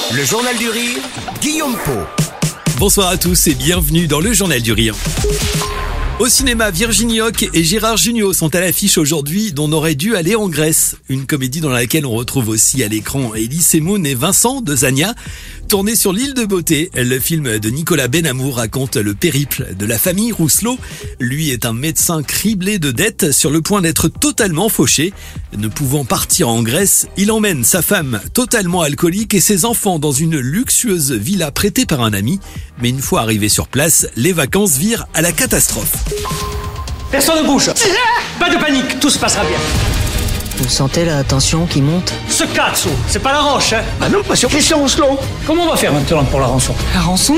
Le Journal du Rire, Guillaume Pau. Bonsoir à tous et bienvenue dans le Journal du Rire. Au cinéma, Virginie Hocq et Gérard Jugnot sont à l'affiche aujourd'hui d'On aurait dû aller en Grèce. Une comédie dans laquelle on retrouve aussi à l'écran Elie Semoun et Vincent de Zania. Tourné sur l'île de Beauté, le film de Nicolas Benhamou raconte le périple de la famille Rousselot. Lui est un médecin criblé de dettes sur le point d'être totalement fauché. Ne pouvant partir en Grèce, il emmène sa femme totalement alcoolique et ses enfants dans une luxueuse villa prêtée par un ami. Mais une fois arrivé sur place, les vacances virent à la catastrophe. Personne ne bouge. Pas de panique, tout se passera bien. Vous sentez la tension qui monte? Ce cazzo, c'est pas la roche, hein? Ah non, pas sur Christian Rousselot. Comment on va faire maintenant pour la rançon? La rançon?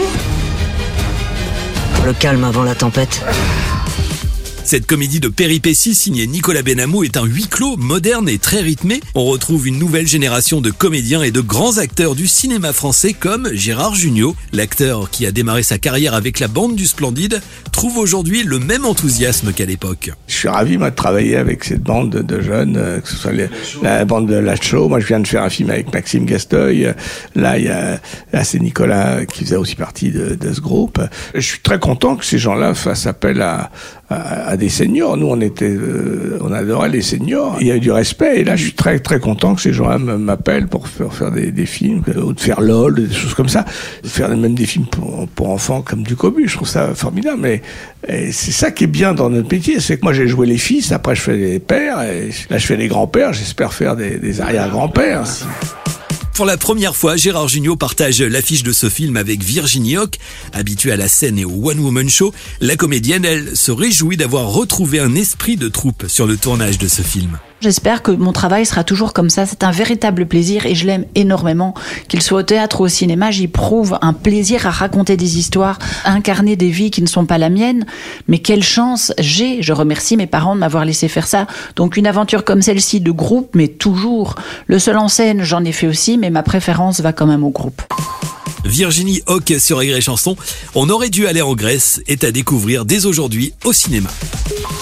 Le calme avant la tempête. Cette comédie de péripéties signée Nicolas Benhamou est un huis clos moderne et très rythmé. On retrouve une nouvelle génération de comédiens et de grands acteurs du cinéma français comme Gérard Jugnot. L'acteur qui a démarré sa carrière avec la bande du Splendide trouve aujourd'hui le même enthousiasme qu'à l'époque. Je suis ravi moi de travailler avec cette bande de jeunes, que ce soit la bande de Lachaud. Moi je viens de faire un film avec Maxime Gasteuil. Là c'est Nicolas qui faisait aussi partie de ce groupe. Je suis très content que ces gens-là fassent appel à des seniors. Nous, on adorait les seniors. Il y a eu du respect. Et là, je suis très, très content que ces gens-là m'appellent pour faire des films, ou de faire LOL, des choses comme ça. Faire même des films pour enfants comme du Cobu. Je trouve ça formidable. Mais c'est ça qui est bien dans notre métier. C'est que moi, j'ai joué les fils. Après, je fais les pères. Et là, je fais les grands-pères. J'espère faire des arrière-grands-pères. Pour la première fois, Gérard Jugnot partage l'affiche de ce film avec Virginie Hocq. Habituée à la scène et au one-woman show, la comédienne, elle, se réjouit d'avoir retrouvé un esprit de troupe sur le tournage de ce film. J'espère que mon travail sera toujours comme ça. C'est un véritable plaisir et je l'aime énormément. Qu'il soit au théâtre ou au cinéma, j'y prouve un plaisir à raconter des histoires, à incarner des vies qui ne sont pas la mienne. Mais quelle chance j'ai. Je remercie mes parents de m'avoir laissé faire ça. Donc une aventure comme celle-ci de groupe, mais toujours. Le seul en scène, j'en ai fait aussi, mais ma préférence va quand même au groupe. Virginie Hocq sur Aigret Chanson. On aurait dû aller en Grèce est à découvrir dès aujourd'hui au cinéma.